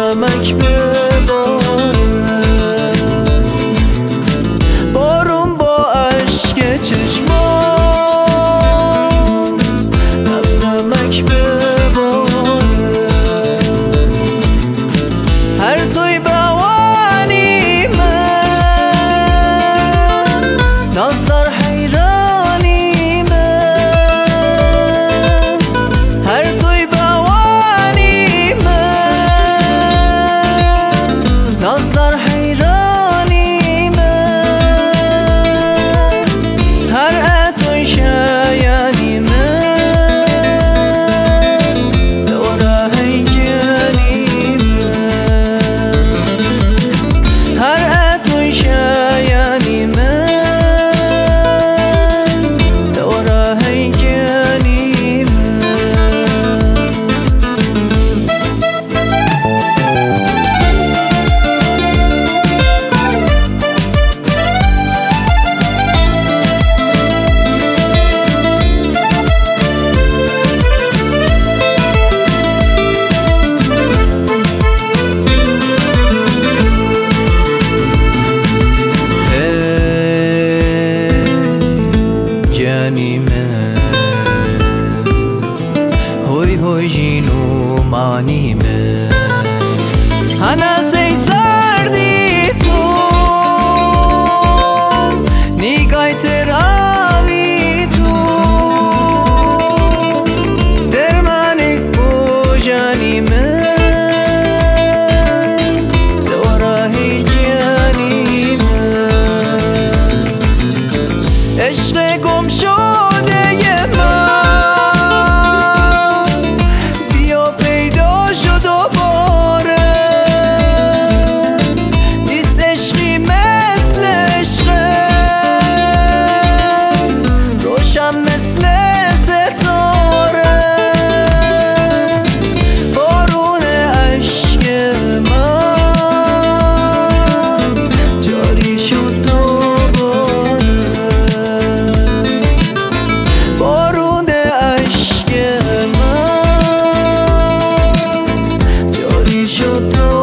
نمک بباره، بارون با اشک چشمان نمک بباره. هر توی بوانی من نظر حیرانی من، هر توی بوانی من نظر حیرانی من، هر اتوی شایانی من دوره هیجانی من، هر اتوی شایانی من دوره هیجانی من. هوی هوی جینو مانی من هنسی سردی تو نیگای تراوی تو در منی بوجانی من دوراهی جانی من، عشق گم شده مثل ستاره، بارون اشک من جاری شد دوباره، بارون اشک من جاری شد دوباره.